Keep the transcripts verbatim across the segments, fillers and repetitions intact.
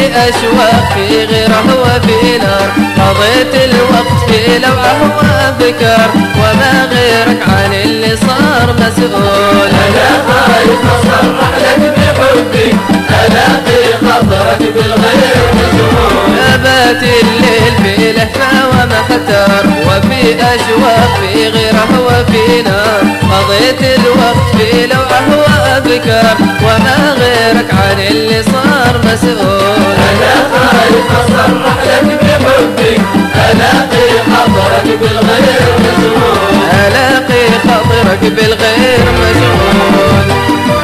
أشواق في غيره وفي نار، قضيت الوقت في لوعة وأفكار، وما غيرك عن اللي صار مسؤول. أنا خايف أصرح لك بحبي، ألاقي خطرك بالغير مشغول. أبات الليل في لهفة ومحتار، وفي أشواق في غيره وفي نار، قضيت الوقت في لوعة وأفكار، وما غيرك عن اللي صار مسؤول. أنا خايف أصرح لك بحبي، ألاقي خطرك بالغير مشغول. ألاقي خاطرك بالغير مشغول.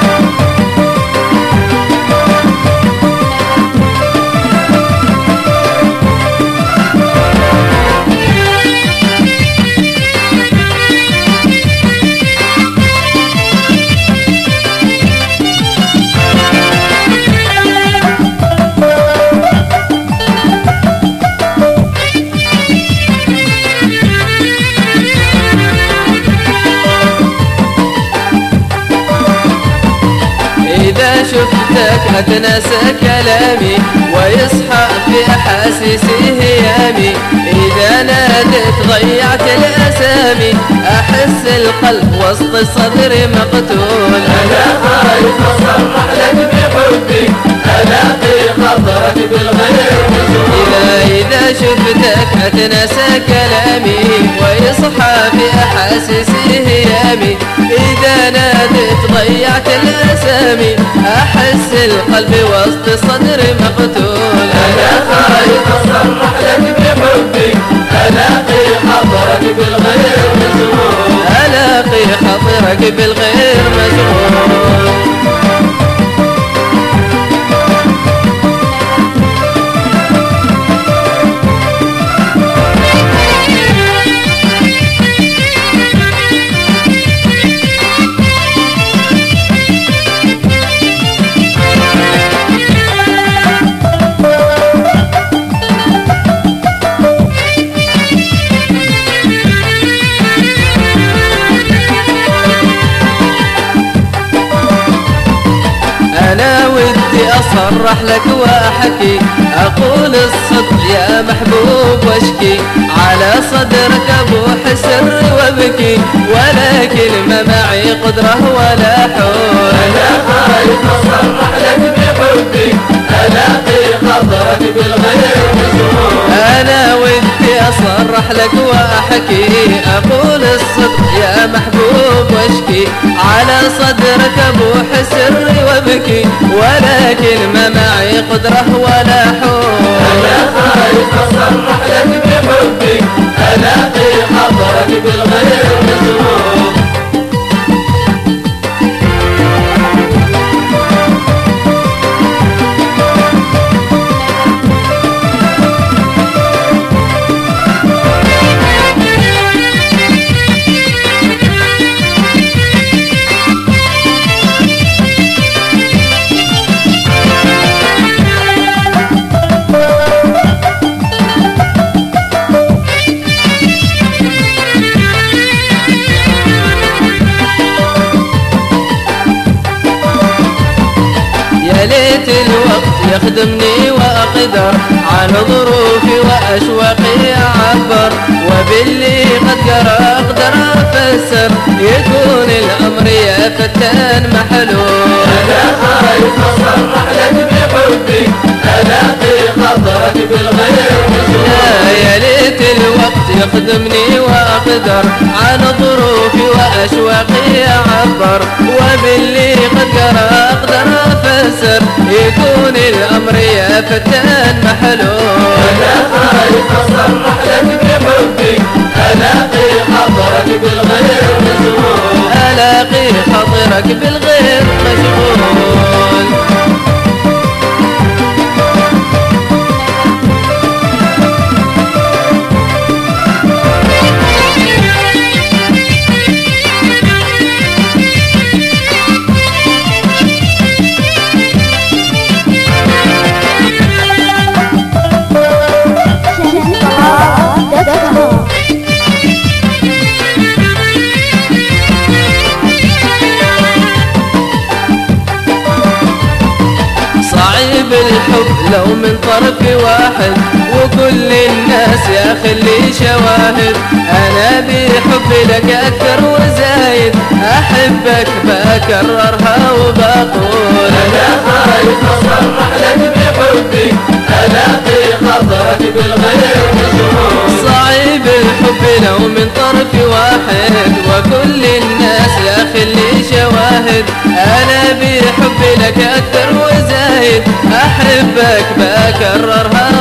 إذا شفتك أتنسى كلامي، ويصحى في أحاسيسي هيامي، إذا ناديت ضيعت الأسامي، أحس القلب وسط الصدر مقتول. أنا خايف أصرح لك بحبي، ألاقي خطرك بالغير مشغول. إذا إذا شفتك أتنسى كلامي، ويصحى في أحاسيسي هيامي، إذا ناديت ضيعت الأسامي، أحس القلب وسط الصدر مقتول. أنا خايف أصرح لك بحبي، ألاقي خطرك بالغير مشغول. ألاقي خاطرك بالغير مشغول. أنا ودي أصرح لك وأحكي، أقول الصدق يا محبوب واشكي، على صدرك أبوح سري وابكي، ولا كلمة معي قدرة ولا حول. أنا خايف أصرح لك بحبي، ألاقي خطرك بالغير مشغول. أنا ودي أصرح لك وأحكي، أقول الصدق يا محبوب واشكي، على صدرك أبوح سري وابكي، ولا كلمة معي قدرة ولا حول. أنا خايف أصرح لك بحبي، ألاقي خطرك بالغير مشغول. يا ليت الوقت يخدمني وأقدر، عن ظروفي وأشواقي أعبر، وباللي قد جرى أقدر أفسر، يكون الأمر يا فتان محلول. أنا خايف أصرح لك بحبي، ألاقي خطرك بالغير مشغول. يا ليت الوقت يخدمني وأقدر، عن ظروفي وأشواقي أعبر، وباللي قد جرى أقدر أفسر، يكون الأمر يا فتان محلول. أنا خايف أصرح لك بحبي، ألاقي خطرك بالغير مشغول. ألاقي خاطرك بالغير مشغول. طرف واحد، وكل الناس يا خلي شواهد. أنا بحبي لك أكثر وزايد، أحبك بكررها وبقول أنا خايف أصرح لك بحبي ألاقي خطرك بالغير مشهور. صعيب الحب لو من طرف واحد، وكل الناس يا خلي شواهد. أنا بحبي لك أكثر وزايد، أحبك بكررها